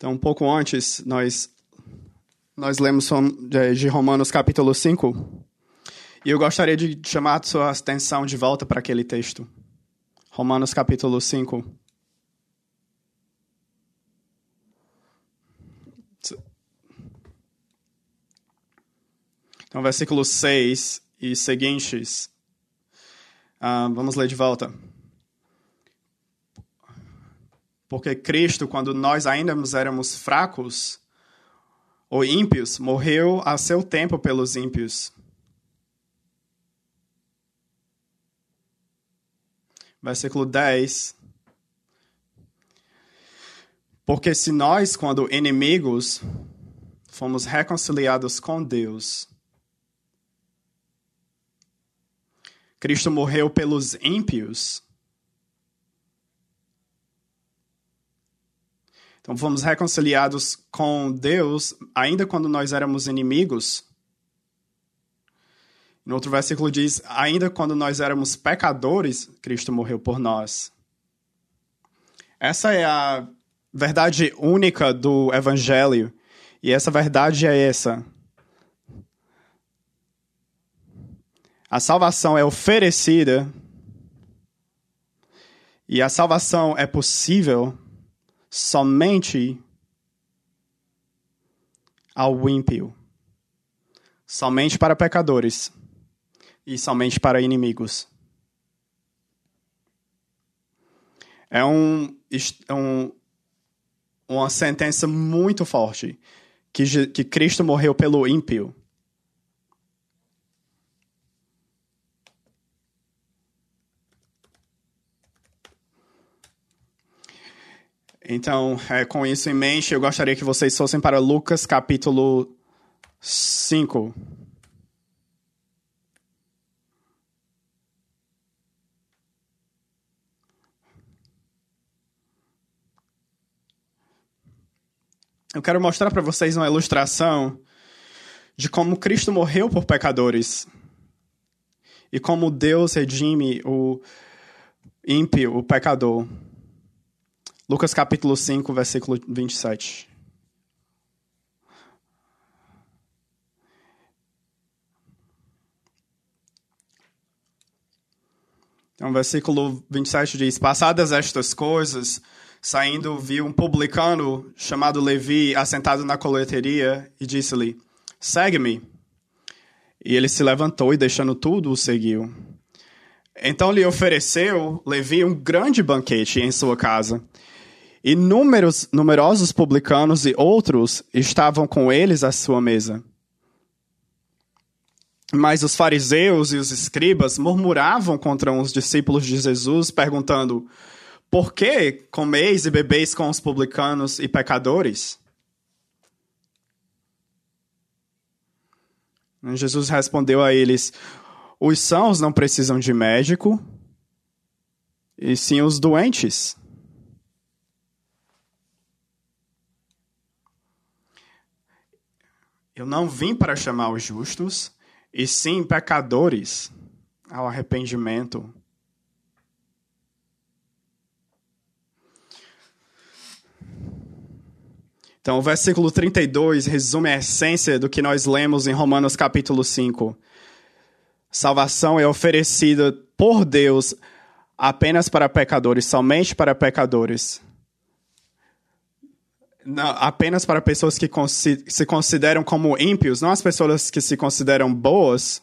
Então, um pouco antes, nós lemos de Romanos capítulo 5, e eu gostaria de chamar a sua atenção de volta para aquele texto. Romanos capítulo 5. Então, versículo 6 e seguintes. Vamos ler de volta. Porque Cristo, quando nós ainda éramos fracos ou ímpios, morreu a seu tempo pelos ímpios. Versículo 10. Porque se nós, quando inimigos, fomos reconciliados com Deus, Cristo morreu pelos ímpios. Então, fomos reconciliados com Deus ainda quando nós éramos inimigos. No outro versículo diz, ainda quando nós éramos pecadores, Cristo morreu por nós. Essa é a verdade única do Evangelho. E essa verdade é essa. A salvação é oferecida e a salvação é possível somente ao ímpio, somente para pecadores e somente para inimigos. É uma sentença muito forte que Cristo morreu pelo ímpio. Então, com isso em mente, eu gostaria que vocês fossem para Lucas capítulo 5. Eu quero mostrar para vocês uma ilustração de como Cristo morreu por pecadores e como Deus redime o ímpio, o pecador. Lucas capítulo 5, versículo 27. Então, versículo 27 diz, passadas estas coisas, saindo, viu um publicano chamado Levi assentado na coleteria e disse-lhe, segue-me. E ele se levantou e, deixando tudo, o seguiu. Então lhe ofereceu Levi um grande banquete em sua casa. E numerosos publicanos e outros estavam com eles à sua mesa. Mas os fariseus e os escribas murmuravam contra os discípulos de Jesus, perguntando, por que comeis e bebeis com os publicanos e pecadores? E Jesus respondeu a eles, os sãos não precisam de médico, e sim os doentes. Eu não vim para chamar os justos, e sim pecadores ao arrependimento. Então, o versículo 32 resume a essência do que nós lemos em Romanos capítulo 5. Salvação é oferecida por Deus apenas para pecadores, somente para pecadores. Não, apenas para pessoas que se consideram como ímpios, não as pessoas que se consideram boas.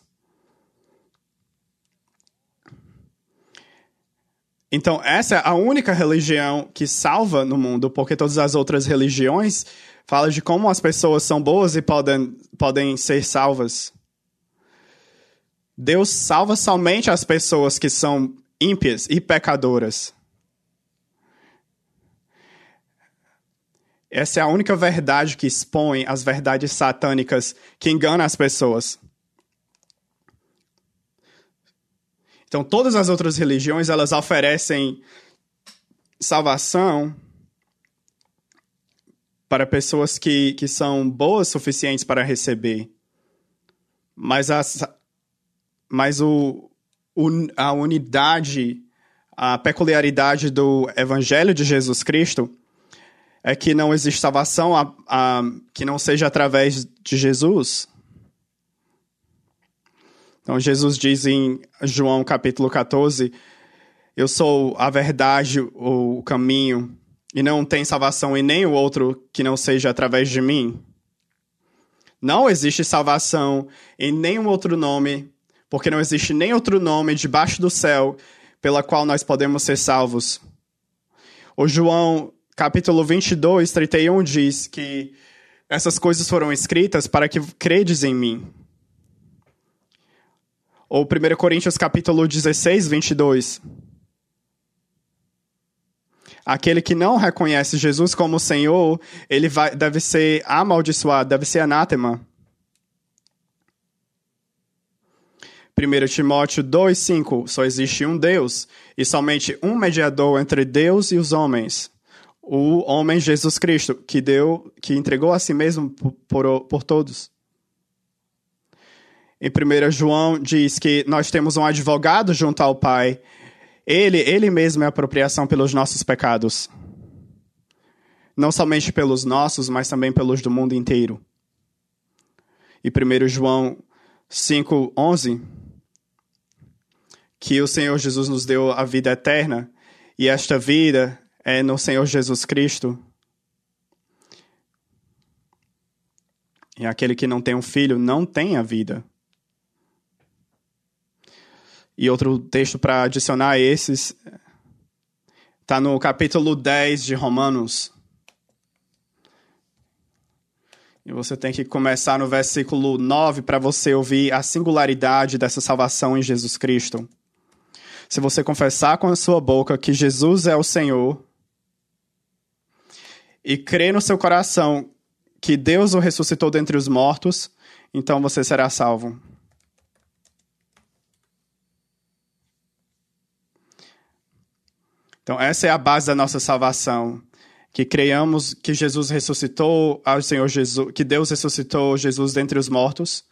Então, essa é a única religião que salva no mundo, porque todas as outras religiões falam de como as pessoas são boas e podem ser salvas. Deus salva somente as pessoas que são ímpias e pecadoras. Essa é a única verdade que expõe as verdades satânicas que enganam as pessoas. Então, todas as outras religiões, elas oferecem salvação para pessoas que são boas o suficientes para receber. Mas a unidade, a peculiaridade do Evangelho de Jesus Cristo é que não existe salvação que não seja através de Jesus. Então, Jesus diz em João capítulo 14, eu sou a verdade, o caminho, e não tem salvação em nenhum outro que não seja através de mim. Não existe salvação em nenhum outro nome, porque não existe nem outro nome debaixo do céu pela qual nós podemos ser salvos. O João capítulo 22, 31 diz que essas coisas foram escritas para que credes em mim. Ou 1 Coríntios capítulo 16, 22. Aquele que não reconhece Jesus como Senhor, ele deve ser amaldiçoado, deve ser anátema. 1 Timóteo 2, 5. Só existe um Deus e somente um mediador entre Deus e os homens. O homem Jesus Cristo, que entregou a si mesmo por todos. Em 1 João diz que nós temos um advogado junto ao Pai. Ele mesmo é a apropriação pelos nossos pecados. Não somente pelos nossos, mas também pelos do mundo inteiro. E 1 João 5, 11, que o Senhor Jesus nos deu a vida eterna, e esta vida é no Senhor Jesus Cristo. E aquele que não tem um filho não tem a vida. E outro texto para adicionar a esses está no capítulo 10 de Romanos. E você tem que começar no versículo 9 para você ouvir a singularidade dessa salvação em Jesus Cristo. Se você confessar com a sua boca que Jesus é o Senhor e crer no seu coração que Deus o ressuscitou dentre os mortos, então você será salvo. Então, essa é a base da nossa salvação. Que creiamos que Jesus ressuscitou ao Senhor Jesus, que Deus ressuscitou Jesus dentre os mortos.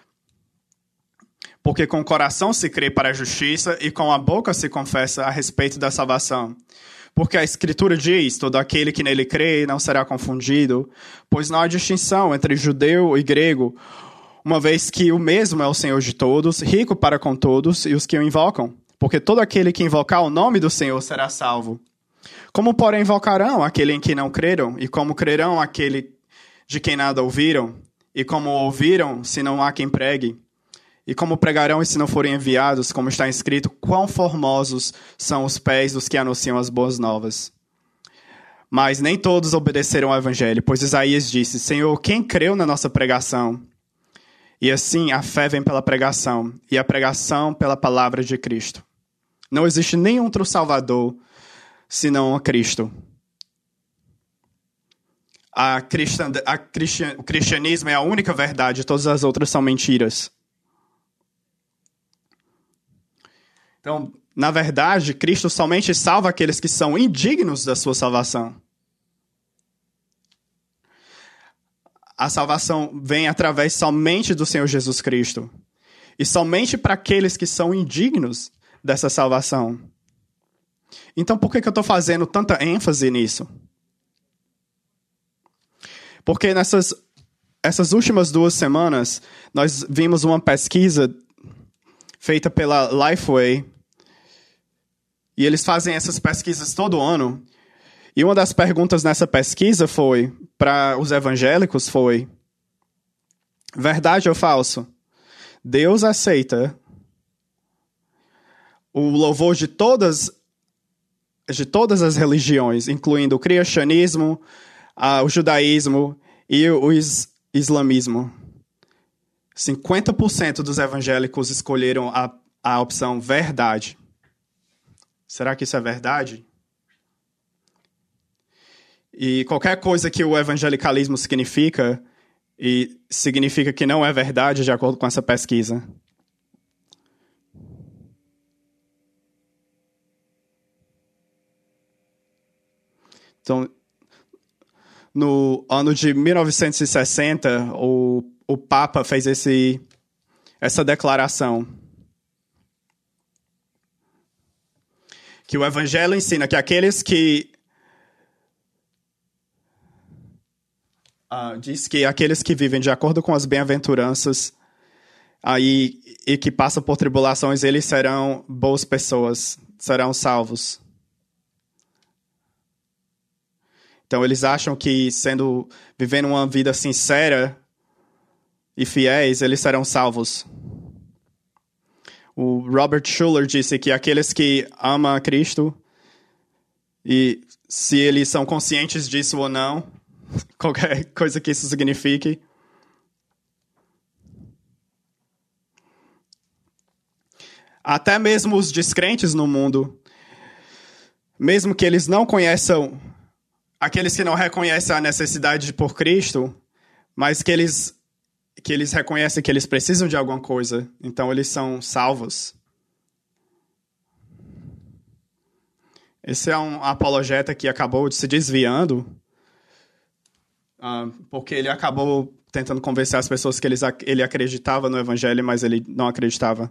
Porque com o coração se crê para a justiça e com a boca se confessa a respeito da salvação. Porque a Escritura diz, todo aquele que nele crê não será confundido, pois não há distinção entre judeu e grego, uma vez que o mesmo é o Senhor de todos, rico para com todos e os que o invocam. Porque todo aquele que invocar o nome do Senhor será salvo. Como, porém, invocarão aquele em que não creram? E como crerão aquele de quem nada ouviram? E como ouviram, se não há quem pregue? E como pregarão se não forem enviados? Como está escrito, quão formosos são os pés dos que anunciam as boas novas. Mas nem todos obedeceram ao evangelho, pois Isaías disse, Senhor, quem creu na nossa pregação? E assim, a fé vem pela pregação, e a pregação pela palavra de Cristo. Não existe nenhum outro Salvador senão a Cristo. O cristianismo é a única verdade, todas as outras são mentiras. Então, na verdade, Cristo somente salva aqueles que são indignos da sua salvação. A salvação vem através somente do Senhor Jesus Cristo. E somente para aqueles que são indignos dessa salvação. Então, por que eu estou fazendo tanta ênfase nisso? Porque essas últimas 2 semanas, nós vimos uma pesquisa feita pela Lifeway. E eles fazem essas pesquisas todo ano. E uma das perguntas nessa pesquisa foi, para os evangélicos, foi: verdade ou falso? Deus aceita o louvor de todas as religiões, incluindo o cristianismo, o judaísmo e o islamismo. 50% dos evangélicos escolheram a opção verdade. Será que isso é verdade? E qualquer coisa que o evangelicalismo significa que não é verdade, de acordo com essa pesquisa. Então, no ano de 1960, o Papa fez essa declaração. Que o Evangelho ensina que aqueles que diz que aqueles que vivem de acordo com as bem-aventuranças e que passam por tribulações, eles serão boas pessoas, serão salvos. Então, eles acham que vivendo uma vida sincera e fiéis, eles serão salvos. O Robert Schuller disse que aqueles que amam a Cristo, e se eles são conscientes disso ou não, qualquer coisa que isso signifique, até mesmo os descrentes no mundo, mesmo que eles não conheçam, aqueles que não reconhecem a necessidade por Cristo, mas que eles reconhecem que eles precisam de alguma coisa, então eles são salvos. Esse é um apologeta que acabou se desviando, porque ele acabou tentando convencer as pessoas que ele acreditava no Evangelho, mas ele não acreditava.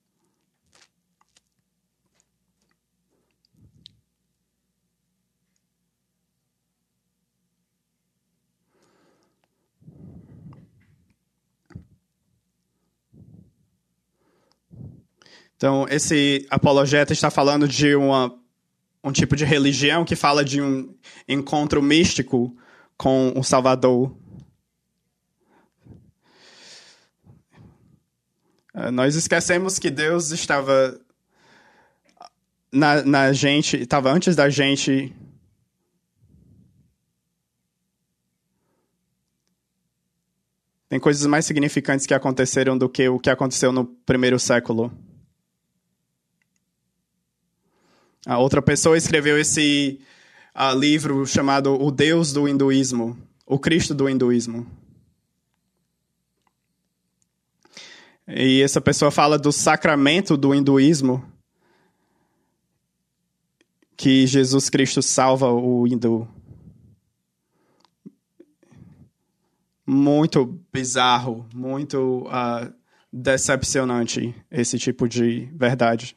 Então, esse apologeta está falando de um tipo de religião que fala de um encontro místico com o Salvador. Nós esquecemos que Deus estava na gente, estava antes da gente. Tem coisas mais significantes que aconteceram do que o que aconteceu no primeiro século. A outra pessoa escreveu esse livro chamado O Deus do Hinduísmo, o Cristo do Hinduísmo. E essa pessoa fala do sacramento do hinduísmo, que Jesus Cristo salva o hindu. Muito bizarro, muito decepcionante esse tipo de verdade.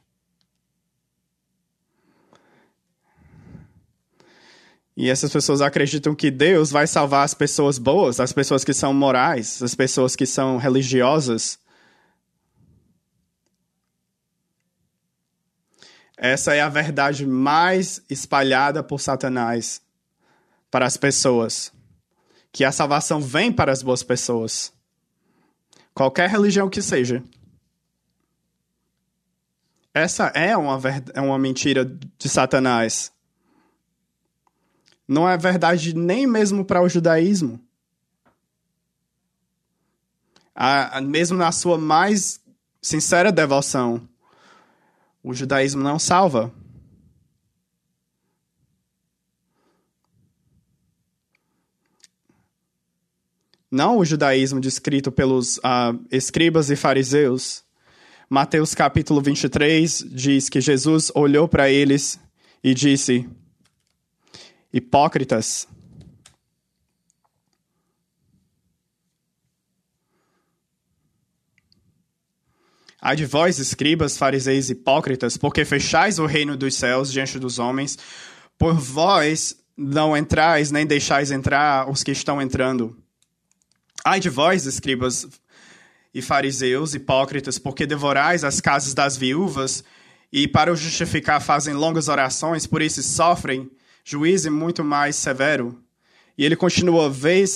E essas pessoas acreditam que Deus vai salvar as pessoas boas, as pessoas que são morais, as pessoas que são religiosas. Essa é a verdade mais espalhada por Satanás para as pessoas. Que a salvação vem para as boas pessoas. Qualquer religião que seja. Essa é uma mentira de Satanás. Não é verdade nem mesmo para o judaísmo. Mesmo na sua mais sincera devoção, o judaísmo não salva. Não o judaísmo descrito pelos escribas e fariseus. Mateus capítulo 23 diz que Jesus olhou para eles e disse: hipócritas. Ai de vós, escribas, fariseus hipócritas, porque fechais o reino dos céus diante dos homens, por vós não entrais, nem deixais entrar os que estão entrando. Ai de vós, escribas e fariseus hipócritas, porque devorais as casas das viúvas e para o justificar fazem longas orações, por isso sofrem juízo muito mais severo. E ele continua,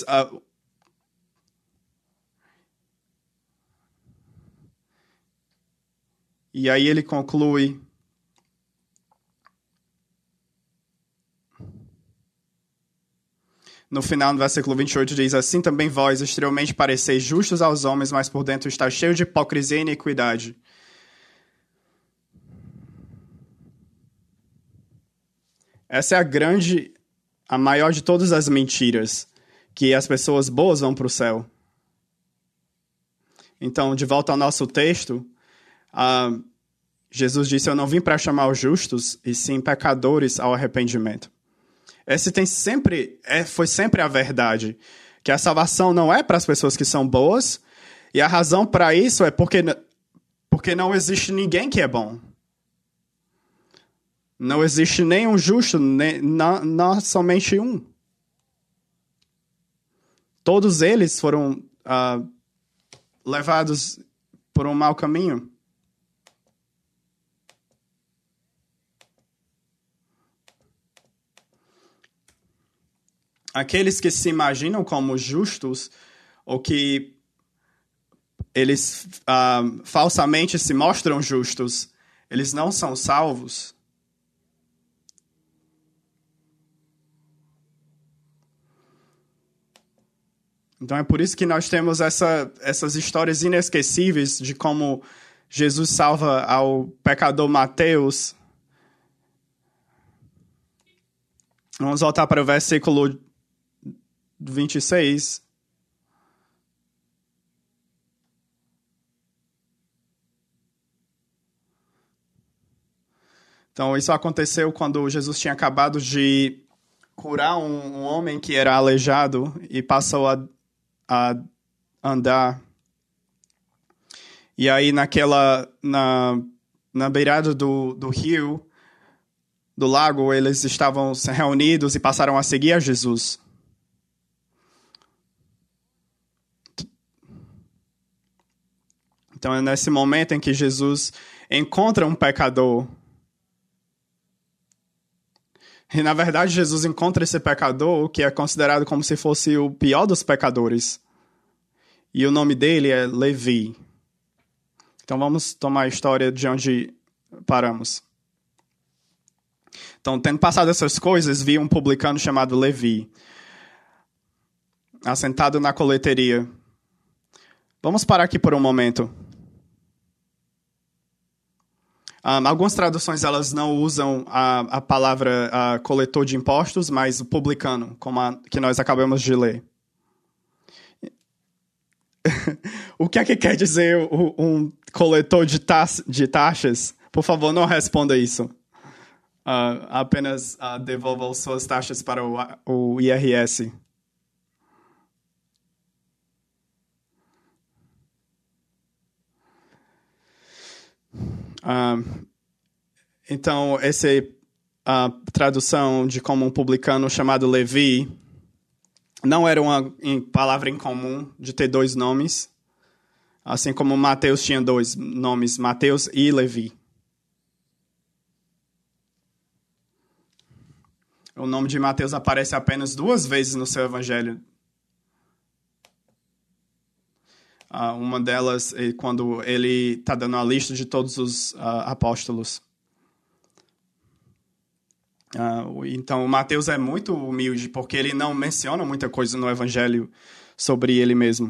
e aí ele conclui: no final, no versículo 28, diz: assim também vós, exteriormente pareceis justos aos homens, mas por dentro está cheio de hipocrisia e iniquidade. Essa é a maior de todas as mentiras, que as pessoas boas vão para o céu. Então, de volta ao nosso texto, Jesus disse: eu não vim para chamar os justos, e sim pecadores ao arrependimento. Essa foi sempre a verdade, que a salvação não é para as pessoas que são boas, e a razão para isso é porque não existe ninguém que é bom. Não existe nenhum justo, não somente um. todos eles foram levados por um mau caminho. Aqueles que se imaginam como justos, ou que eles falsamente se mostram justos, eles não são salvos. Então é por isso que nós temos essas histórias inesquecíveis de como Jesus salva ao pecador Mateus. Vamos voltar para o versículo 26. Então, isso aconteceu quando Jesus tinha acabado de curar um homem que era aleijado e passou a andar. E aí, na beirada do rio, do lago, eles estavam reunidos e passaram a seguir a Jesus. Então, é nesse momento em que Jesus encontra um pecador. E, na verdade, Jesus encontra esse pecador, que é considerado como se fosse o pior dos pecadores. E o nome dele é Levi. Então, vamos tomar a história de onde paramos. Então, tendo passado essas coisas, vi um publicano chamado Levi, assentado na coleteria. Vamos parar aqui por um momento. Algumas traduções elas não usam a palavra coletor de impostos, mas o publicano, como a que nós acabamos de ler. O que é que quer dizer um coletor de taxas? Por favor, não responda isso. Apenas devolva as suas taxas para o IRS. Então, essa tradução de como um publicano chamado Levi não era uma palavra incomum de ter dois nomes, assim como Mateus tinha dois nomes, Mateus e Levi. O nome de Mateus aparece apenas 2 vezes no seu evangelho. Uma delas é quando ele está dando a lista de todos os apóstolos. Então, Mateus é muito humilde, porque ele não menciona muita coisa no evangelho sobre ele mesmo.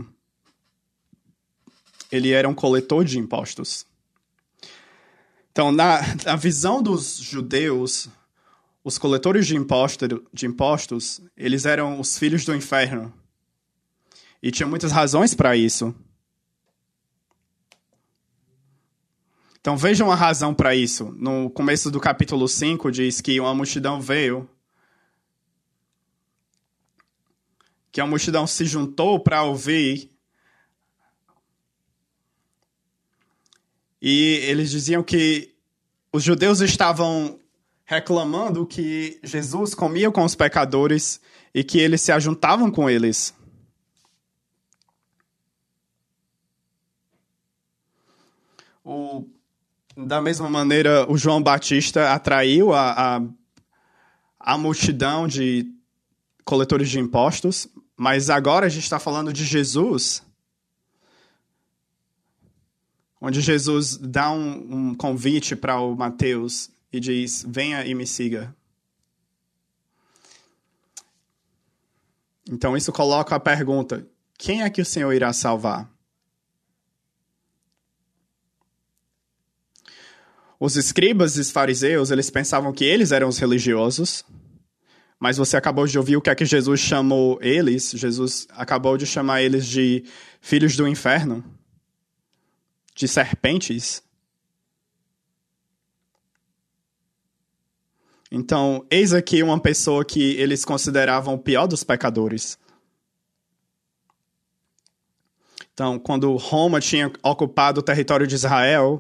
Ele era um coletor de impostos. Então, na visão dos judeus, os coletores de impostos, eles eram os filhos do inferno. E tinha muitas razões para isso. Então vejam a razão para isso. No começo do capítulo 5 diz que uma multidão veio, que a multidão se juntou para ouvir, e eles diziam que os judeus estavam reclamando que Jesus comia com os pecadores e que eles se ajuntavam com eles. Da mesma maneira, o João Batista atraiu a multidão de coletores de impostos, mas agora a gente está falando de Jesus, onde Jesus dá um convite para o Mateus e diz, venha e me siga. Então isso coloca a pergunta, quem é que o Senhor irá salvar? Os escribas e os fariseus, eles pensavam que eles eram os religiosos, mas você acabou de ouvir o que é que Jesus chamou eles. Jesus acabou de chamar eles de filhos do inferno, de serpentes. Então, eis aqui uma pessoa que eles consideravam o pior dos pecadores. Então, quando Roma tinha ocupado o território de Israel,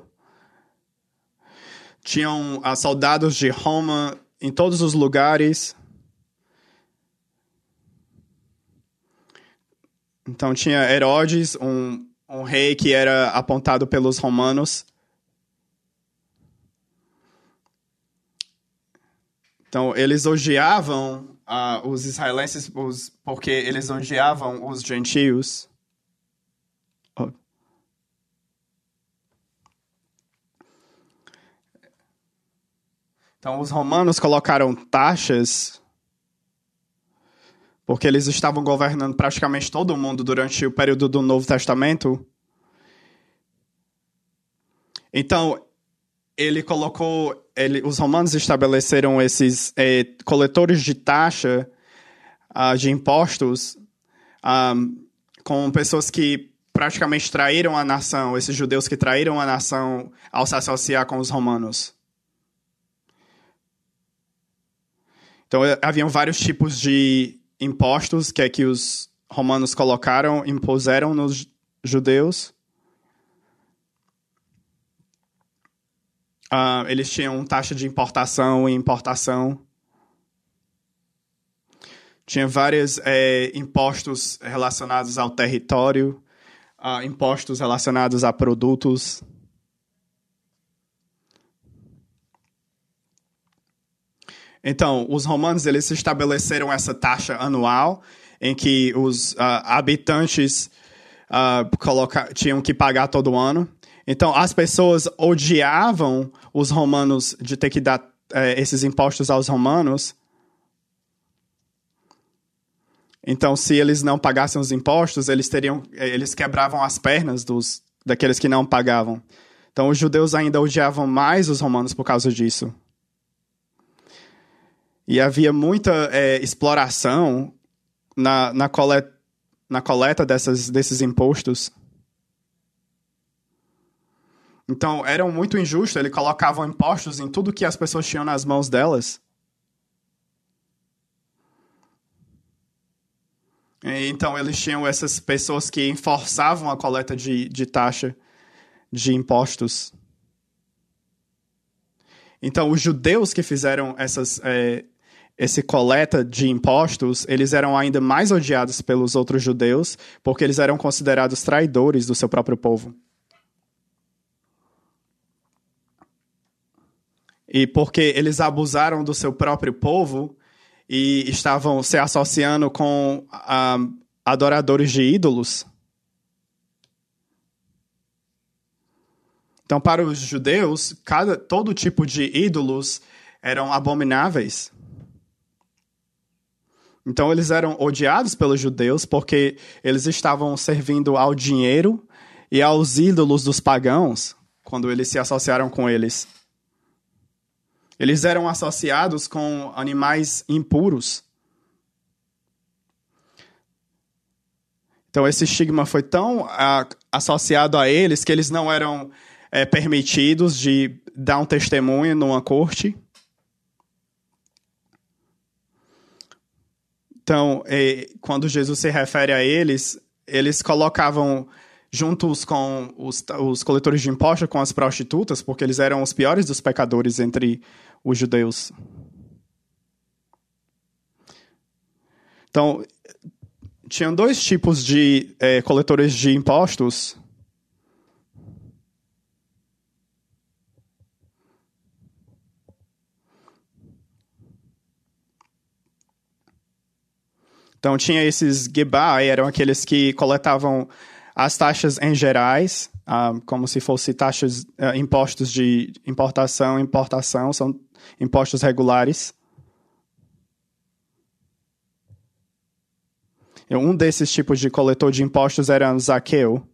tinham soldados de Roma em todos os lugares. Então tinha Herodes, um rei que era apontado pelos romanos. Então eles odiavam os israelenses porque eles odiavam os gentios. Então os romanos colocaram taxas porque eles estavam governando praticamente todo o mundo durante o período do Novo Testamento. Então, os romanos estabeleceram esses coletores de taxa, de impostos, com pessoas que praticamente traíram a nação, esses judeus que traíram a nação ao se associar com os romanos. Então, haviam vários tipos de impostos que os romanos impuseram nos judeus. Eles tinham taxa de importação e importação. Tinha vários impostos relacionados ao território, impostos relacionados a produtos. Então, os romanos eles estabeleceram essa taxa anual em que os habitantes tinham que pagar todo ano. Então, as pessoas odiavam os romanos de ter que dar esses impostos aos romanos. Então, se eles não pagassem os impostos, eles quebravam as pernas daqueles que não pagavam. Então, os judeus ainda odiavam mais os romanos por causa disso. E havia muita exploração na coleta desses impostos. Então, eram muito injustos. Eles colocavam impostos em tudo que as pessoas tinham nas mãos delas. Então, eles tinham essas pessoas que enforçavam a coleta de taxa de impostos. Então, os judeus que fizeram essa coleta de impostos, eles eram ainda mais odiados pelos outros judeus, porque eles eram considerados traidores do seu próprio povo. E porque eles abusaram do seu próprio povo e estavam se associando com adoradores de ídolos. Então, para os judeus, todo tipo de ídolos eram abomináveis. Então, eles eram odiados pelos judeus porque eles estavam servindo ao dinheiro e aos ídolos dos pagãos quando eles se associaram com eles. Eles eram associados com animais impuros. Então, esse estigma foi tão associado a eles que eles não eram permitidos de dar um testemunho numa corte. Então, quando Jesus se refere a eles, eles colocavam juntos com os coletores de impostos, com as prostitutas, porque eles eram os piores dos pecadores entre os judeus. Então, tinham dois tipos de coletores de impostos. Então, tinha esses Gebá, eram aqueles que coletavam as taxas em gerais, como se fossem impostos de importação e importação, são impostos regulares. E um desses tipos de coletor de impostos era Zaqueu.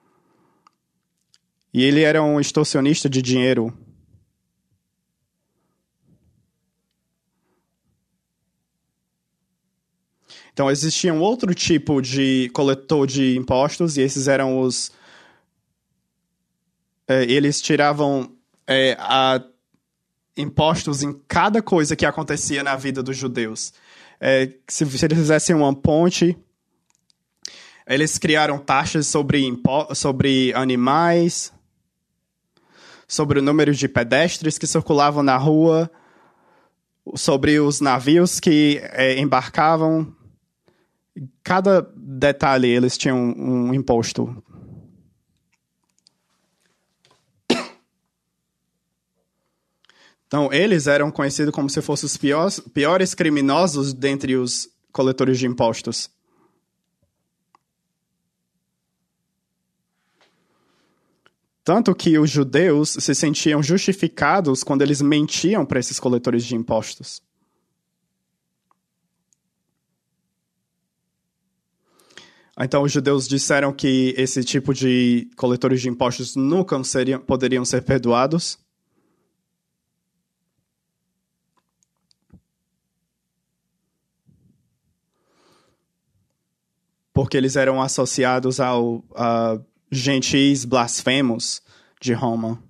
E ele era um extorsionista de dinheiro. Então, existia um outro tipo de coletor de impostos, e esses eram eles tiravam impostos em cada coisa que acontecia na vida dos judeus. Se eles fizessem uma ponte, eles criaram taxas sobre animais, sobre o número de pedestres que circulavam na rua, sobre os navios que embarcavam, Cada detalhe eles tinham um imposto. Então, eles eram conhecidos como se fossem os piores criminosos dentre os coletores de impostos. Tanto que os judeus se sentiam justificados quando eles mentiam para esses coletores de impostos. Então, os judeus disseram que esse tipo de coletores de impostos nunca poderiam ser perdoados. Porque eles eram associados a gentis blasfemos de Roma.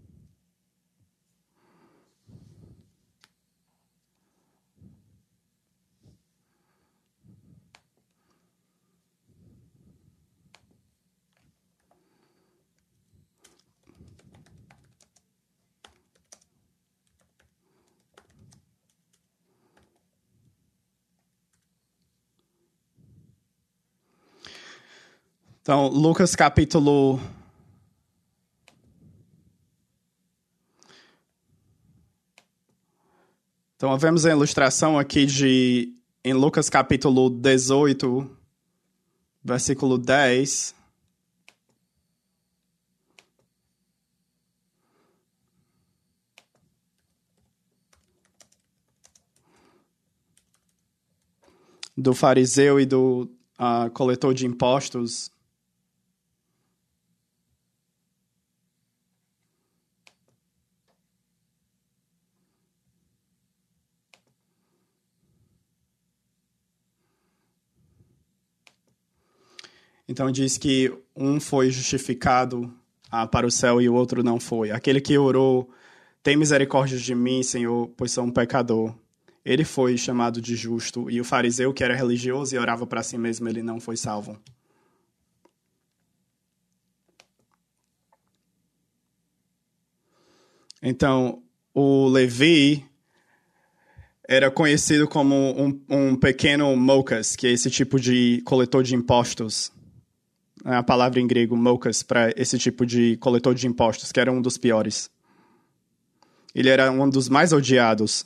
Então, Lucas capítulo... Então, vemos a ilustração aqui em Lucas capítulo 18, versículo 10. Do fariseu e do coletor de impostos. Então diz que um foi justificado para o céu e o outro não foi. Aquele que orou, tem misericórdia de mim, Senhor, pois sou um pecador. Ele foi chamado de justo. E o fariseu, que era religioso e orava para si mesmo, ele não foi salvo. Então, o Levi era conhecido como um pequeno moukas, que é esse tipo de coletor de impostos. É a palavra em grego, moukas, para esse tipo de coletor de impostos, que era um dos piores. Ele era um dos mais odiados.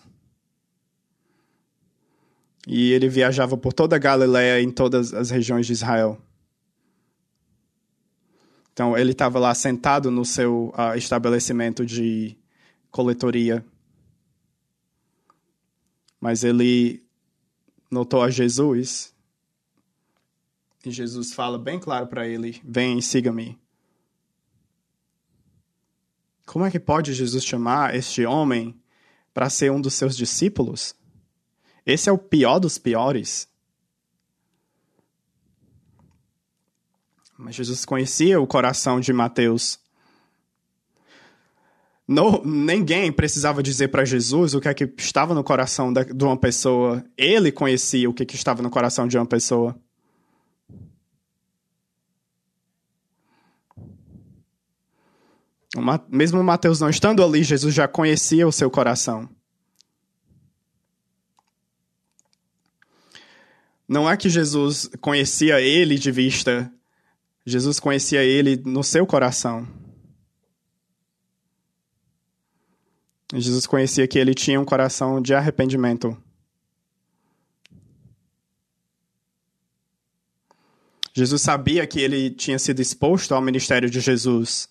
E ele viajava por toda a Galileia e em todas as regiões de Israel. Então, ele estava lá sentado no seu estabelecimento de coletoria. Mas ele notou a Jesus. E Jesus fala bem claro para ele: vem, siga-me. Como é que pode Jesus chamar este homem para ser um dos seus discípulos? Esse é o pior dos piores. Mas Jesus conhecia o coração de Mateus. Ninguém precisava dizer para Jesus o que é que estava no coração de uma pessoa. Ele conhecia o que estava no coração de uma pessoa. Mesmo Mateus não estando ali, Jesus já conhecia o seu coração. Não é que Jesus conhecia ele de vista. Jesus conhecia ele no seu coração. Jesus conhecia que ele tinha um coração de arrependimento. Jesus sabia que ele tinha sido exposto ao ministério de Jesus.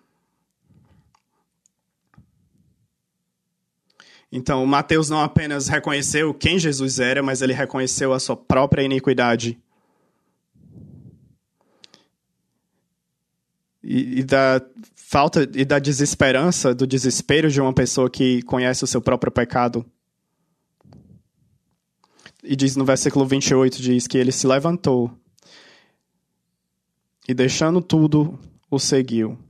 Então, Mateus não apenas reconheceu quem Jesus era, mas ele reconheceu a sua própria iniquidade. E da falta e da desesperança, do desespero de uma pessoa que conhece o seu próprio pecado. E diz no versículo 28, diz que ele se levantou e deixando tudo, o seguiu.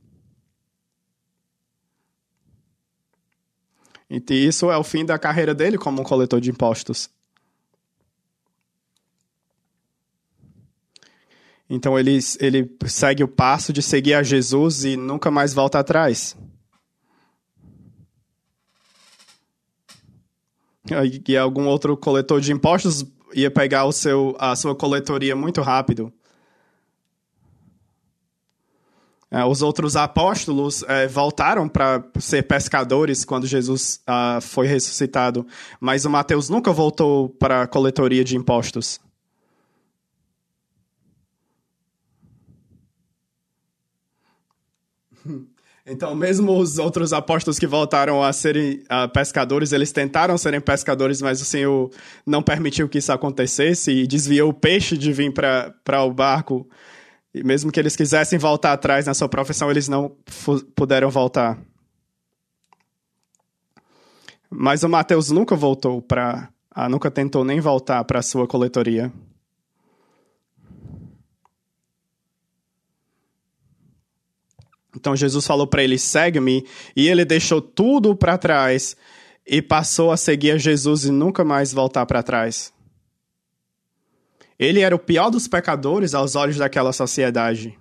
E isso é o fim da carreira dele como um coletor de impostos. Então ele segue o passo de seguir a Jesus e nunca mais volta atrás. E algum outro coletor de impostos ia pegar a sua coletoria muito rápido. Os outros apóstolos voltaram para ser pescadores quando Jesus foi ressuscitado, mas o Mateus nunca voltou para a coletoria de impostos. Então, mesmo os outros apóstolos que voltaram a serem pescadores, eles tentaram serem pescadores, mas o Senhor não permitiu que isso acontecesse e desviou o peixe de vir para o barco. E mesmo que eles quisessem voltar atrás na sua profissão, eles não puderam voltar. Mas o Mateus nunca voltou nunca tentou nem voltar para a sua coletoria. Então Jesus falou para ele, segue-me, e ele deixou tudo para trás e passou a seguir a Jesus e nunca mais voltar para trás. Ele era o pior dos pecadores aos olhos daquela sociedade.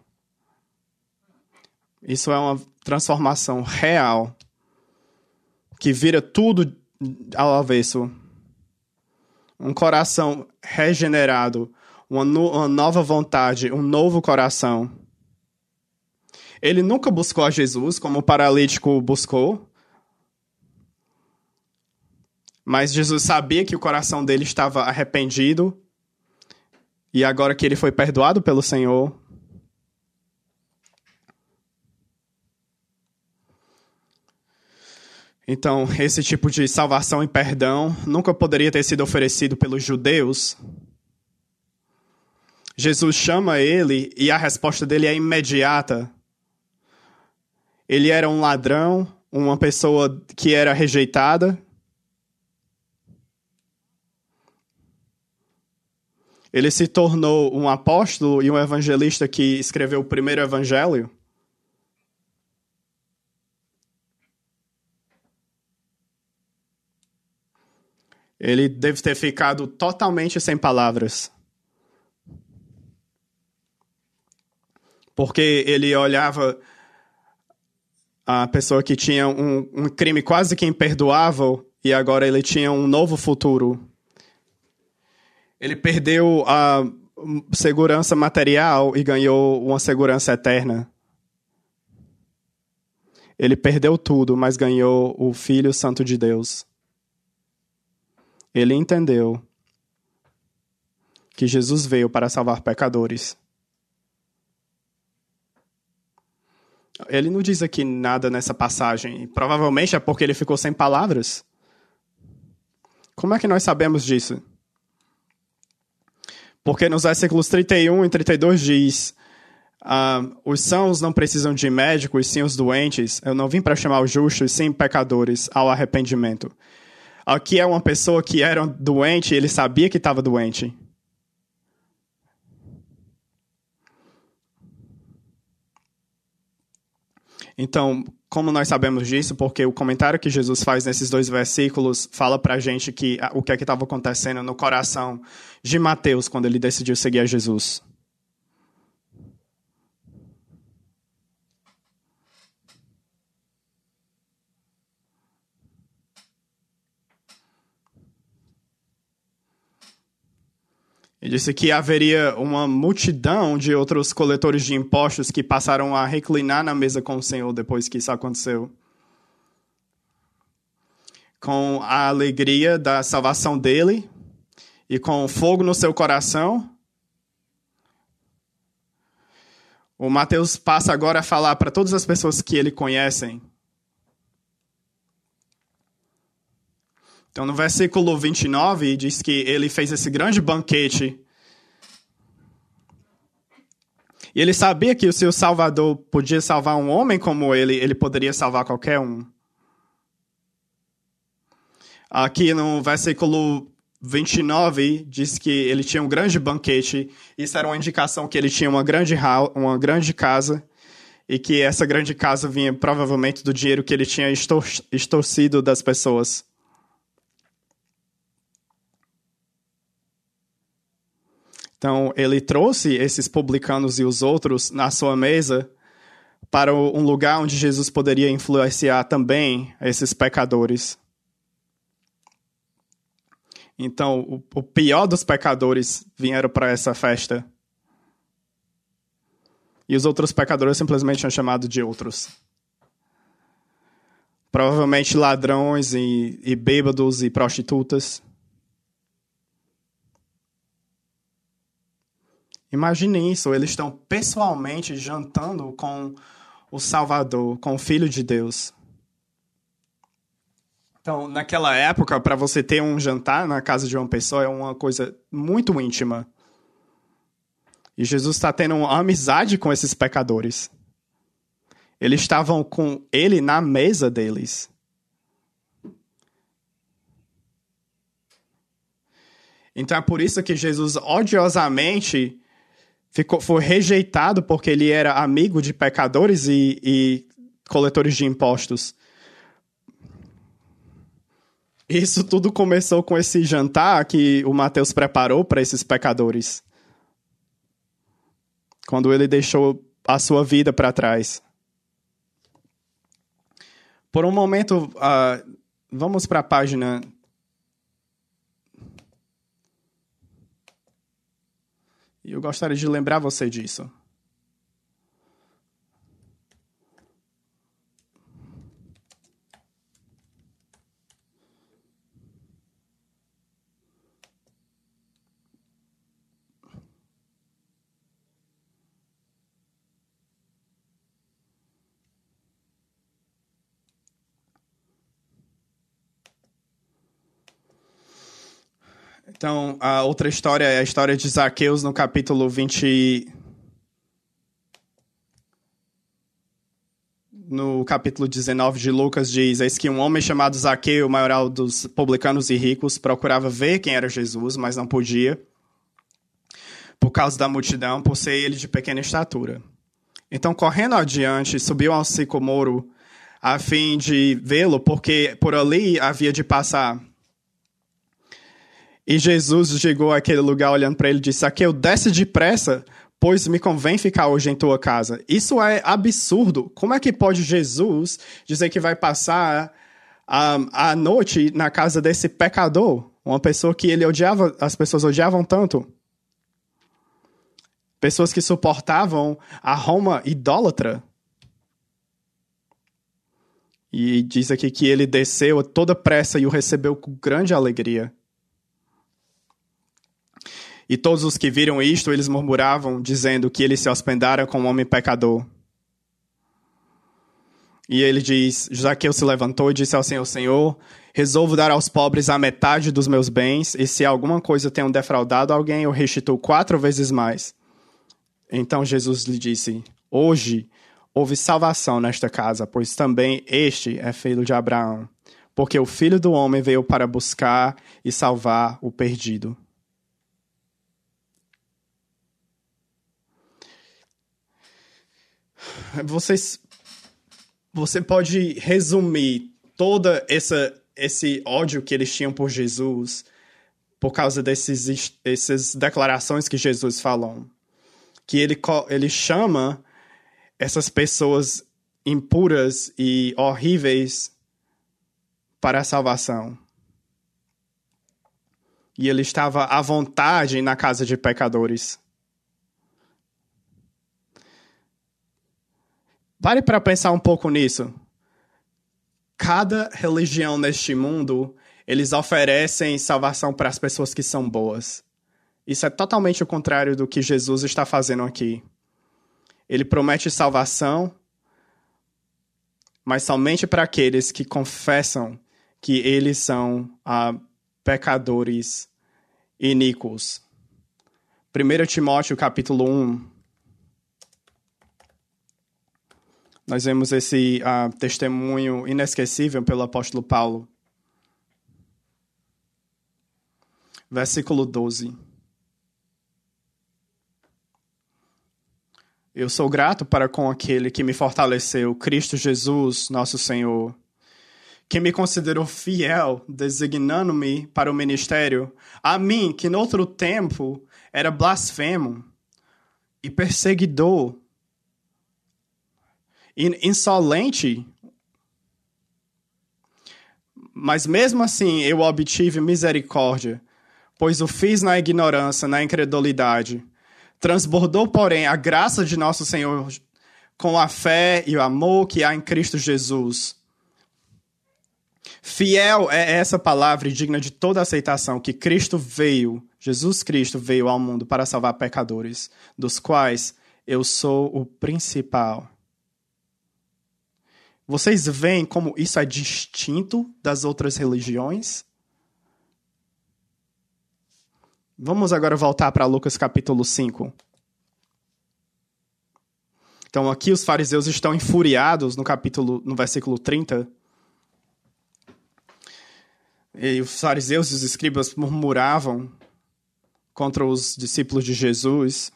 Isso é uma transformação real que vira tudo ao avesso. Um coração regenerado, uma nova vontade, um novo coração. Ele nunca buscou a Jesus como o paralítico buscou. Mas Jesus sabia que o coração dele estava arrependido. E agora que ele foi perdoado pelo Senhor, então esse tipo de salvação e perdão nunca poderia ter sido oferecido pelos judeus. Jesus chama ele e a resposta dele é imediata. Ele era um ladrão, uma pessoa que era rejeitada. Ele se tornou um apóstolo e um evangelista que escreveu o primeiro evangelho. Ele deve ter ficado totalmente sem palavras. Porque ele olhava a pessoa que tinha um crime quase que imperdoável e agora ele tinha um novo futuro. Ele perdeu a segurança material e ganhou uma segurança eterna. Ele perdeu tudo, mas ganhou o Filho Santo de Deus. Ele entendeu que Jesus veio para salvar pecadores. Ele não diz aqui nada nessa passagem. Provavelmente é porque ele ficou sem palavras. Como é que nós sabemos disso? Porque nos versículos 31 e 32 diz, os sãos não precisam de médicos, sim os doentes. Eu não vim para chamar os justos, sim pecadores, ao arrependimento. Aqui é uma pessoa que era doente, ele sabia que estava doente. Então, como nós sabemos disso? Porque o comentário que Jesus faz nesses dois versículos fala pra gente que o que é que estava acontecendo no coração de Mateus quando ele decidiu seguir a Jesus. Ele disse que haveria uma multidão de outros coletores de impostos que passaram a reclinar na mesa com o Senhor depois que isso aconteceu. Com a alegria da salvação dele e com fogo no seu coração, o Mateus passa agora a falar para todas as pessoas que ele conhece. Então, no versículo 29, diz que ele fez esse grande banquete. E ele sabia que se o Salvador podia salvar um homem como ele poderia salvar qualquer um. Aqui no versículo 29, diz que ele tinha um grande banquete. Isso era uma indicação que ele tinha uma grande casa. E que essa grande casa vinha provavelmente do dinheiro que ele tinha extorcido das pessoas. Então, ele trouxe esses publicanos e os outros na sua mesa para um lugar onde Jesus poderia influenciar também esses pecadores. Então, o pior dos pecadores vieram para essa festa. E os outros pecadores simplesmente são chamados de outros. Provavelmente ladrões e bêbados e prostitutas. Imagine isso, eles estão pessoalmente jantando com o Salvador, com o Filho de Deus. Então, naquela época, para você ter um jantar na casa de uma pessoa é uma coisa muito íntima. E Jesus está tendo uma amizade com esses pecadores. Eles estavam com ele na mesa deles. Então é por isso que Jesus odiosamente foi rejeitado, porque ele era amigo de pecadores e coletores de impostos. Isso tudo começou com esse jantar que o Mateus preparou para esses pecadores. Quando ele deixou a sua vida para trás. Por um momento, vamos para a página. E eu gostaria de lembrar você disso. Então, a outra história é a história de Zaqueus no capítulo 20. No capítulo 19 de Lucas diz: eis que um homem chamado Zaqueu, maioral dos publicanos e ricos, procurava ver quem era Jesus, mas não podia, por causa da multidão, por ser ele de pequena estatura. Então, correndo adiante, subiu ao sicomoro a fim de vê-lo, porque por ali havia de passar. E Jesus chegou àquele lugar olhando para ele e disse: Zaqueu, desce depressa, pois me convém ficar hoje em tua casa. Isso é absurdo. Como é que pode Jesus dizer que vai passar a noite na casa desse pecador? Uma pessoa que ele odiava, as pessoas odiavam tanto. Pessoas que suportavam a Roma idólatra. E diz aqui que ele desceu a toda pressa e o recebeu com grande alegria. E todos os que viram isto, eles murmuravam, dizendo que ele se hospedara com um homem pecador. E ele diz: Zaqueu se levantou e disse ao Senhor: Senhor, resolvo dar aos pobres a metade dos meus bens, e se alguma coisa tenho defraudado alguém, eu restituo 4 vezes mais. Então Jesus lhe disse: hoje houve salvação nesta casa, pois também este é filho de Abraão, porque o Filho do Homem veio para buscar e salvar o perdido. Você pode resumir todo esse ódio que eles tinham por Jesus por causa dessas declarações que Jesus falou. Que ele chama essas pessoas impuras e horríveis para a salvação. E ele estava à vontade na casa de pecadores. Pare para pensar um pouco nisso. Cada religião neste mundo, eles oferecem salvação para as pessoas que são boas. Isso é totalmente o contrário do que Jesus está fazendo aqui. Ele promete salvação, mas somente para aqueles que confessam que eles são pecadores iníquos. 1 Timóteo capítulo 1. Nós vemos esse testemunho inesquecível pelo apóstolo Paulo. Versículo 12. Eu sou grato para com aquele que me fortaleceu, Cristo Jesus, nosso Senhor, que me considerou fiel, designando-me para o ministério, a mim, que no outro tempo era blasfemo e perseguidor, insolente, mas mesmo assim eu obtive misericórdia, pois o fiz na ignorância, na incredulidade. Transbordou, porém, a graça de nosso Senhor com a fé e o amor que há em Cristo Jesus. Fiel é essa palavra e digna de toda aceitação, que Cristo veio, Jesus Cristo veio ao mundo para salvar pecadores, dos quais eu sou o principal. Vocês veem como isso é distinto das outras religiões? Vamos agora voltar para Lucas capítulo 5. Então aqui os fariseus estão enfuriados no versículo 30. E os fariseus e os escribas murmuravam contra os discípulos de Jesus.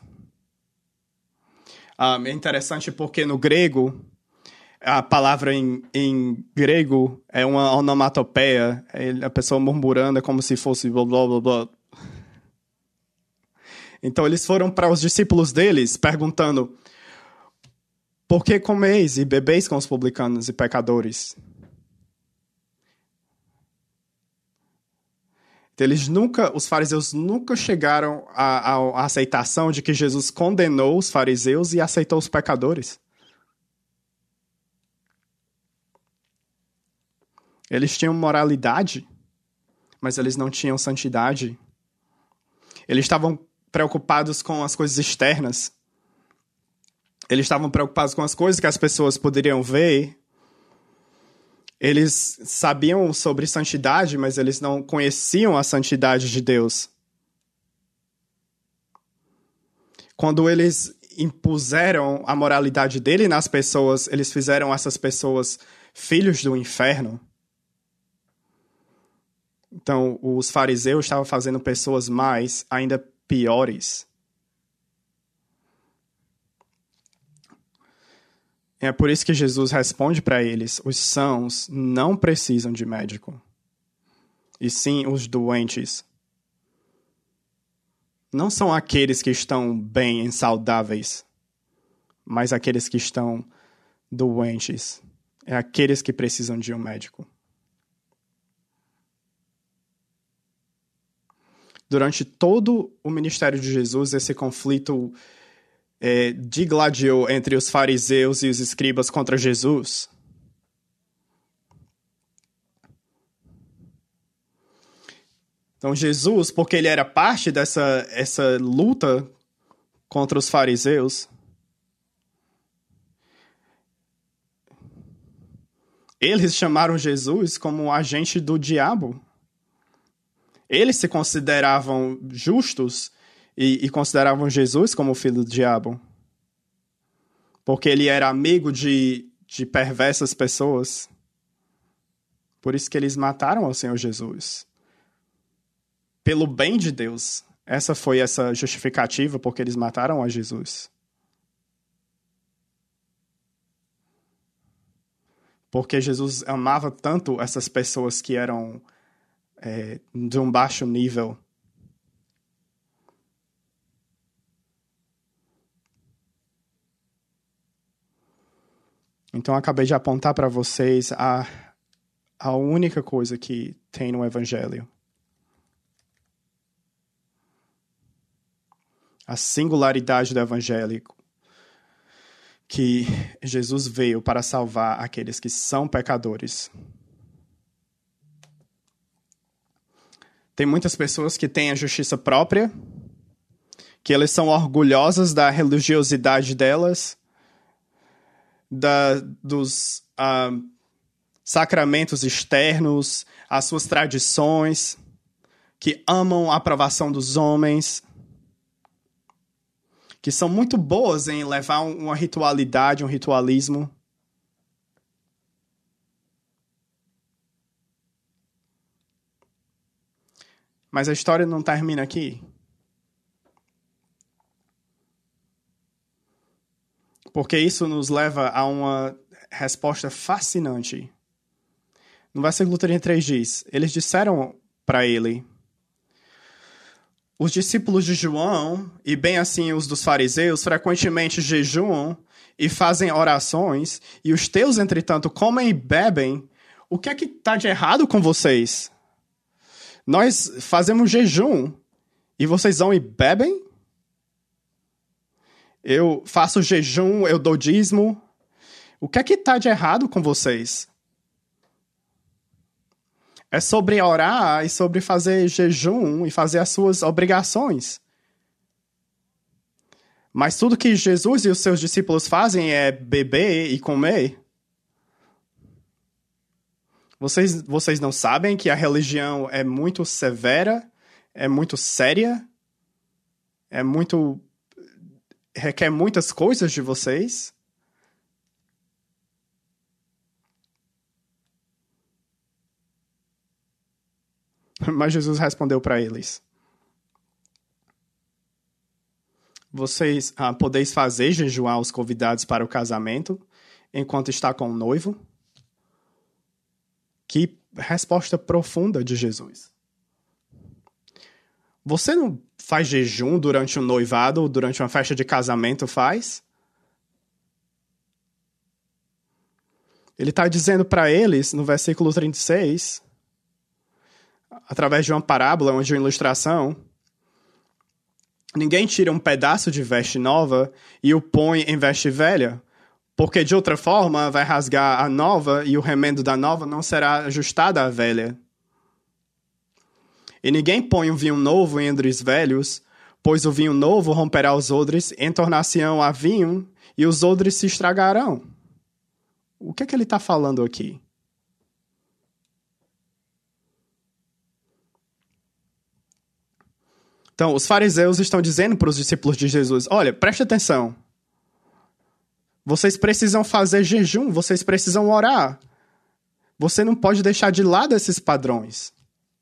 É interessante porque no grego, a palavra em grego é uma onomatopeia. A pessoa murmurando é como se fosse blá, blá, blá, blá. Então eles foram para os discípulos deles perguntando: por que comeis e bebeis com os publicanos e pecadores? Os fariseus nunca chegaram à aceitação de que Jesus condenou os fariseus e aceitou os pecadores. Eles tinham moralidade, mas eles não tinham santidade. Eles estavam preocupados com as coisas externas. Eles estavam preocupados com as coisas que as pessoas poderiam ver. Eles sabiam sobre santidade, mas eles não conheciam a santidade de Deus. Quando eles impuseram a moralidade dele nas pessoas, eles fizeram essas pessoas filhos do inferno. Então, os fariseus estavam fazendo pessoas ainda piores. É por isso que Jesus responde para eles: os sãos não precisam de médico, e sim os doentes. Não são aqueles que estão bem e saudáveis, mas aqueles que estão doentes. É aqueles que precisam de um médico. Durante todo o ministério de Jesus, esse conflito digladiou entre os fariseus e os escribas contra Jesus. Então Jesus, porque ele era parte essa luta contra os fariseus, eles chamaram Jesus como um agente do diabo. Eles se consideravam justos e consideravam Jesus como filho do diabo. Porque ele era amigo de perversas pessoas. Por isso que eles mataram ao Senhor Jesus. Pelo bem de Deus. Essa foi essa justificativa porque eles mataram a Jesus. Porque Jesus amava tanto essas pessoas que eram de um baixo nível. Então, eu acabei de apontar para vocês a única coisa que tem no Evangelho. A singularidade do Evangelho. Que Jesus veio para salvar aqueles que são pecadores. Tem muitas pessoas que têm a justiça própria, que elas são orgulhosas da religiosidade delas, dos sacramentos externos, as suas tradições, que amam a aprovação dos homens, que são muito boas em levar uma ritualidade, um ritualismo. Mas a história não termina aqui. Porque isso nos leva a uma resposta fascinante. No versículo 33 diz: eles disseram para ele: os discípulos de João, e bem assim os dos fariseus, frequentemente jejuam e fazem orações, e os teus, entretanto, comem e bebem. O que é que está de errado com vocês? Nós fazemos jejum e vocês vão e bebem? Eu faço jejum, eu dou dízimo. O que é que está de errado com vocês? É sobre orar e sobre fazer jejum e fazer as suas obrigações. Mas tudo que Jesus e os seus discípulos fazem é beber e comer. Vocês não sabem que a religião é muito severa, é muito séria, requer muitas coisas de vocês? Mas Jesus respondeu para eles: vocês podeis fazer jejuar os convidados para o casamento enquanto está com o noivo? Que resposta profunda de Jesus. Você não faz jejum durante um noivado ou durante uma festa de casamento, faz? Ele está dizendo para eles, no versículo 36, através de uma parábola, de uma ilustração, ninguém tira um pedaço de veste nova e o põe em veste velha, porque de outra forma vai rasgar a nova e o remendo da nova não será ajustado à velha. E ninguém põe um vinho novo em odres velhos, pois o vinho novo romperá os odres, entornar-se-ão a vinho e os odres se estragarão. O que é que ele está falando aqui? Então, os fariseus estão dizendo para os discípulos de Jesus: olha, preste atenção. Vocês precisam fazer jejum, vocês precisam orar. Você não pode deixar de lado esses padrões.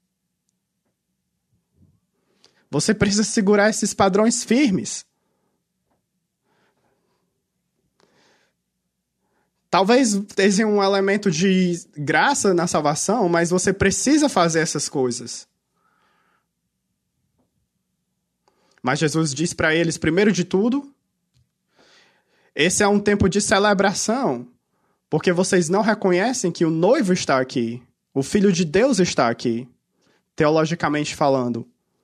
Você precisa segurar esses padrões firmes. Talvez tenha um elemento de graça na salvação, mas você precisa fazer essas coisas. Mas Jesus diz para eles, primeiro de tudo, esse é um tempo de celebração, porque vocês não reconhecem que o noivo está aqui, o Filho de Deus está aqui, teologicamente falando.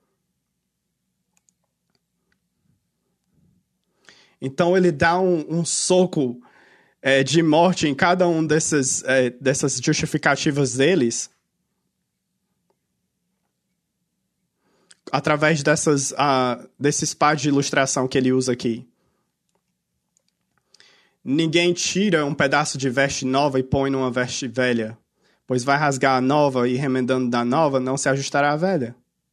Então ele dá um soco de morte em cada um dessas justificativas deles, através desses par de ilustração que ele usa aqui. Ninguém tira um pedaço de veste nova e põe numa veste velha, pois vai rasgar a nova e remendando da nova não se ajustará à velha.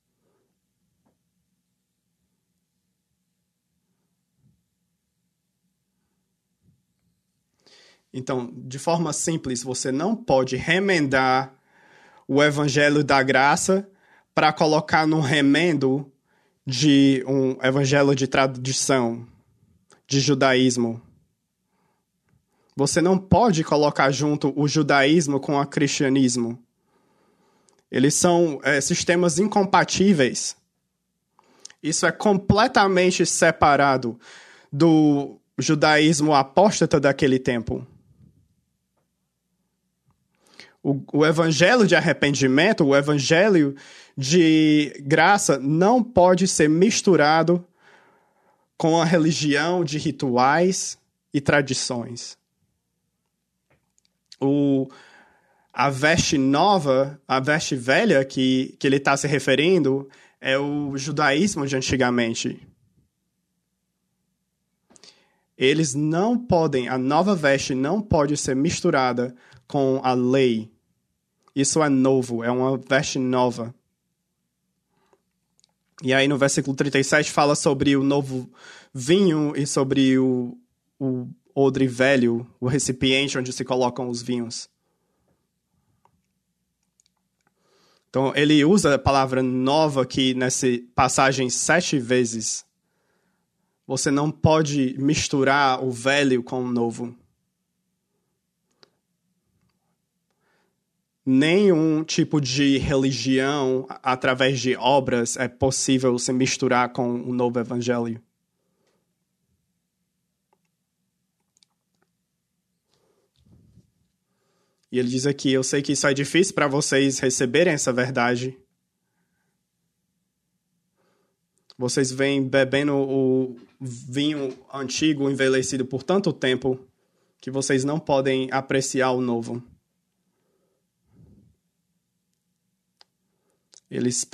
Então, de forma simples, você não pode remendar o evangelho da graça para colocar num remendo de um evangelho de tradição, de judaísmo. Você não pode colocar junto o judaísmo com o cristianismo. Eles são sistemas incompatíveis. Isso é completamente separado do judaísmo apóstata daquele tempo. O evangelho de arrependimento, o evangelho de graça não pode ser misturado com a religião de rituais e tradições. A veste nova, a veste velha que ele está se referindo é o judaísmo de antigamente. Eles não podem, a nova veste não pode ser misturada com a lei. Isso é novo, é uma veste nova. E aí no versículo 37 fala sobre o novo vinho e sobre o odre velho, o recipiente onde se colocam os vinhos. Então ele usa a palavra nova aqui nessa passagem 7 vezes. Você não pode misturar o velho com o novo. Nenhum tipo de religião, através de obras, é possível se misturar com o novo evangelho. E ele diz aqui, eu sei que isso é difícil para vocês receberem essa verdade, Vocês vêm bebendo o vinho antigo envelhecido por tanto tempo que vocês não podem apreciar o novo. Eles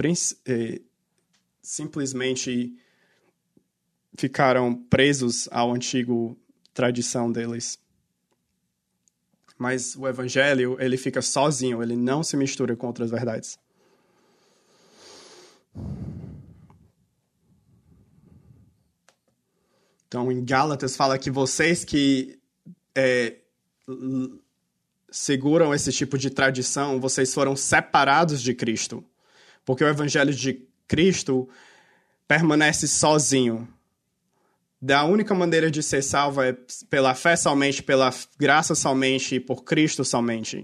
simplesmente ficaram presos ao antigo tradição deles. Mas o evangelho, ele fica sozinho, ele não se mistura com outras verdades. Então, em Gálatas, fala que vocês que seguram esse tipo de tradição, vocês foram separados de Cristo. Porque o evangelho de Cristo permanece sozinho. Da única maneira de ser salvo é pela fé somente, pela graça somente e por Cristo somente.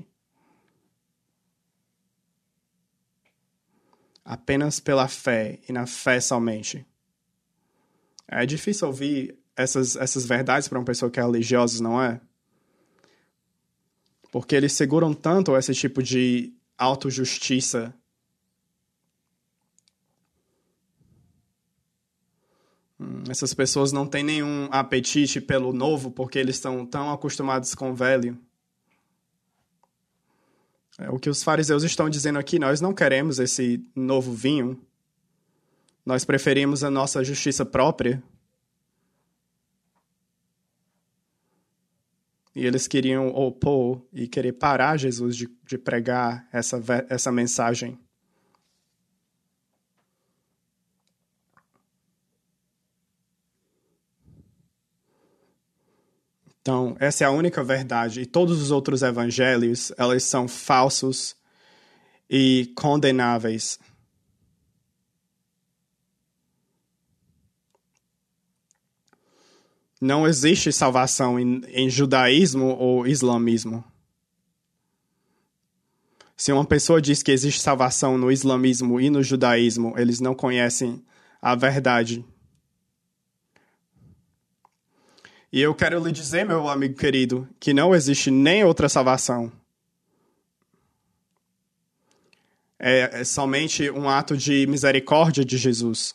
Apenas pela fé e na fé somente. É difícil ouvir essas verdades para uma pessoa que é religiosa, não é? Porque eles seguram tanto esse tipo de autojustiça. Essas pessoas não têm nenhum apetite pelo novo porque eles estão tão acostumados com o velho. É o que os fariseus estão dizendo aqui. Nós não queremos esse novo vinho. Nós preferimos a nossa justiça própria. E eles queriam opor e querer parar Jesus de pregar essa mensagem. Então, essa é a única verdade. E todos os outros evangelhos, eles são falsos e condenáveis. Não existe salvação em judaísmo ou islamismo. Se uma pessoa diz que existe salvação no islamismo e no judaísmo, eles não conhecem a verdade. E eu quero lhe dizer, meu amigo querido, que não existe nem outra salvação. É somente um ato de misericórdia de Jesus.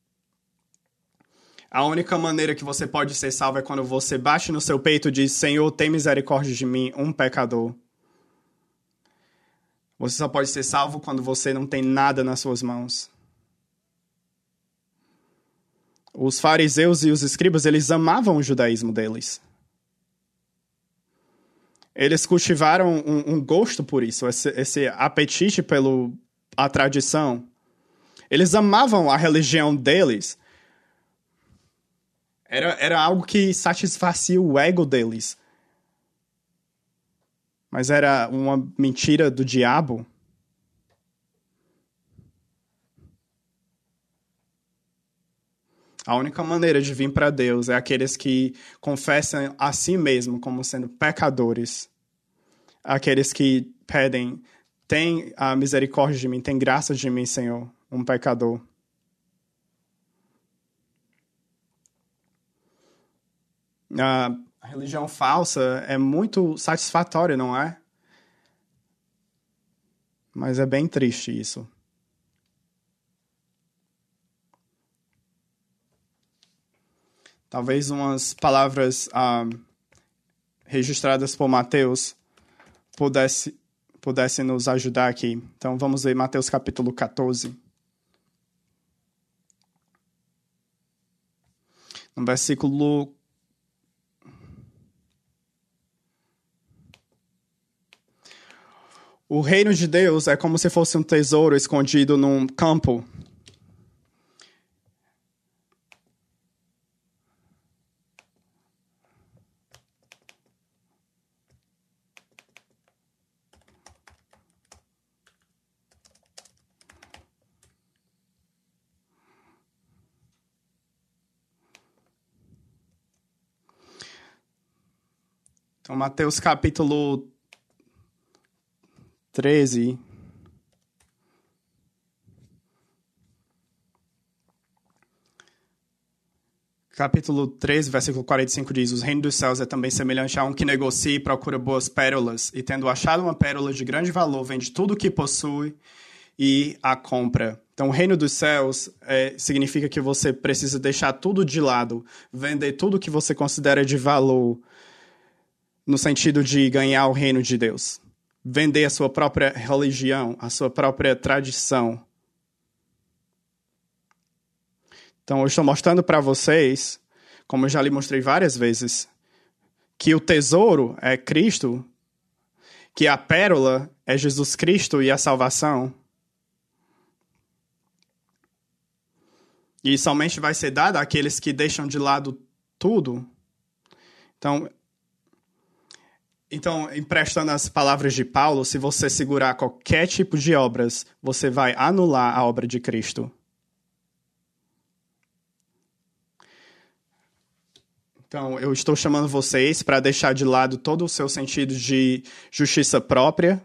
A única maneira que você pode ser salvo é quando você bate no seu peito e diz: Senhor, tem misericórdia de mim, um pecador. Você só pode ser salvo quando você não tem nada nas suas mãos. Os fariseus e os escribas, eles amavam o judaísmo deles. Eles cultivaram um gosto por isso, esse apetite pela tradição. Eles amavam a religião deles. Era algo que satisfacia o ego deles. Mas era uma mentira do diabo. A única maneira de vir para Deus é aqueles que confessam a si mesmo como sendo pecadores. Aqueles que pedem: tem a misericórdia de mim, tem graça de mim, Senhor, um pecador. A religião falsa é muito satisfatória, não é? Mas é bem triste isso. Talvez umas palavras registradas por Mateus pudessem nos ajudar aqui. Então vamos ler Mateus capítulo 14. No versículo 'O reino de Deus é como se fosse um tesouro escondido num campo. Então, Mateus capítulo 13. Capítulo 13, versículo 45 diz: Os reinos dos céus é também semelhante a um que negocia e procura boas pérolas, e tendo achado uma pérola de grande valor, vende tudo o que possui e a compra. Então, o reino dos céus significa que você precisa deixar tudo de lado, vender tudo que você considera de valor, no sentido de ganhar o reino de Deus. Vender a sua própria religião, a sua própria tradição. Então, eu estou mostrando para vocês, como eu já lhe mostrei várias vezes, que o tesouro é Cristo, que a pérola é Jesus Cristo e a salvação. E somente vai ser dada àqueles que deixam de lado tudo. Então, emprestando as palavras de Paulo, se você segurar qualquer tipo de obras, você vai anular a obra de Cristo. Então, eu estou chamando vocês para deixar de lado todo o seu sentido de justiça própria,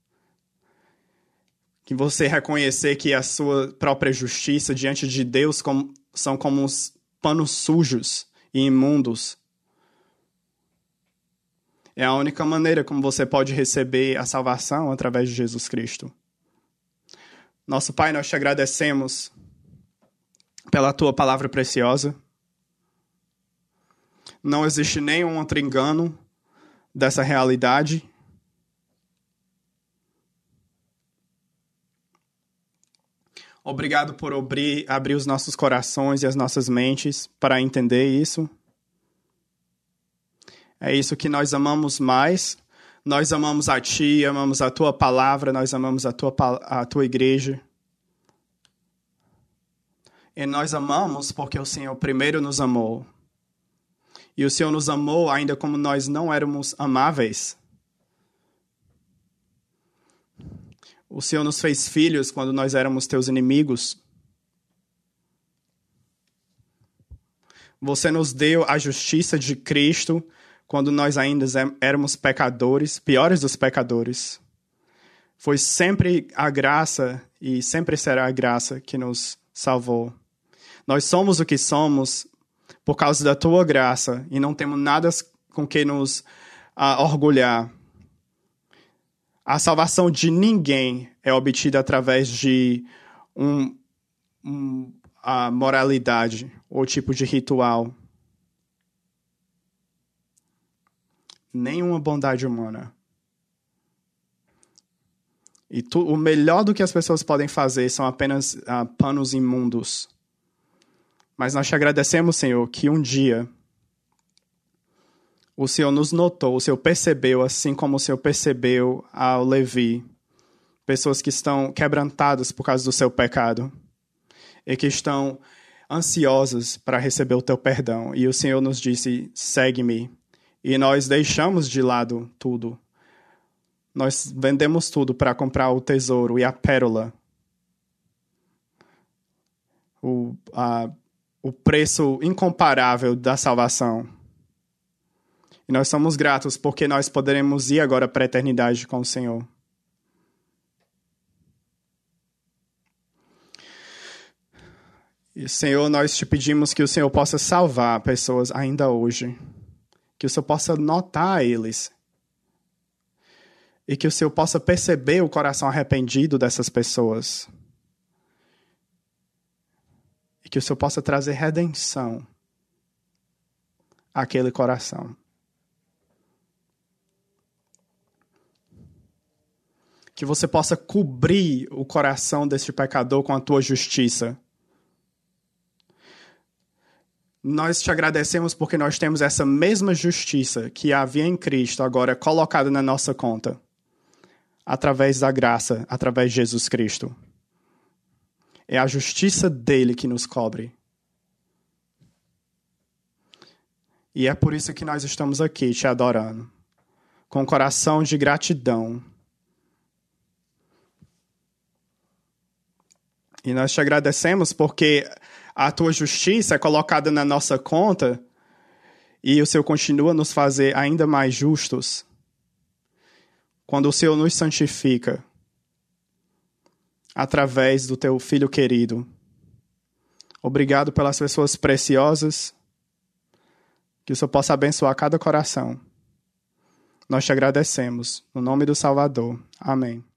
que você reconhecer que a sua própria justiça diante de Deus são como uns panos sujos e imundos. É a única maneira como você pode receber a salvação através de Jesus Cristo. Nosso Pai, nós te agradecemos pela tua palavra preciosa. Não existe nenhum outro engano dessa realidade. Obrigado por abrir os nossos corações e as nossas mentes para entender isso. É isso que nós amamos mais. Nós amamos a Ti, amamos a Tua palavra, nós amamos a Tua igreja. E nós amamos porque o Senhor primeiro nos amou. E o Senhor nos amou ainda como nós não éramos amáveis. O Senhor nos fez filhos quando nós éramos teus inimigos. Você nos deu a justiça de Cristo quando nós ainda éramos pecadores, piores dos pecadores. Foi sempre a graça e sempre será a graça que nos salvou. Nós somos o que somos por causa da tua graça e não temos nada com que nos orgulhar. A salvação de ninguém é obtida através de a moralidade ou tipo de ritual. Nenhuma bondade humana. E o melhor do que as pessoas podem fazer são apenas panos imundos. Mas nós te agradecemos, Senhor, que um dia o Senhor nos notou, o Senhor percebeu, assim como o Senhor percebeu ao Levi, pessoas que estão quebrantadas por causa do seu pecado e que estão ansiosas para receber o teu perdão. E o Senhor nos disse, segue-me. E nós deixamos de lado tudo. Nós vendemos tudo para comprar o tesouro e a pérola. O preço incomparável da salvação. E nós somos gratos porque nós poderemos ir agora para a eternidade com o Senhor. E, Senhor, nós te pedimos que o Senhor possa salvar pessoas ainda hoje. Que o Senhor possa notar eles. E que o Senhor possa perceber o coração arrependido dessas pessoas. E que o Senhor possa trazer redenção àquele coração. Que você possa cobrir o coração deste pecador com a tua justiça. Nós te agradecemos porque nós temos essa mesma justiça que havia em Cristo agora colocada na nossa conta. Através da graça, através de Jesus Cristo. É a justiça dele que nos cobre. E é por isso que nós estamos aqui te adorando. Com um coração de gratidão. E nós te agradecemos porque a tua justiça é colocada na nossa conta e o Senhor continua a nos fazer ainda mais justos. Quando o Senhor nos santifica através do teu Filho querido. Obrigado pelas pessoas preciosas. Que o Senhor possa abençoar cada coração. Nós te agradecemos. No nome do Salvador. Amém.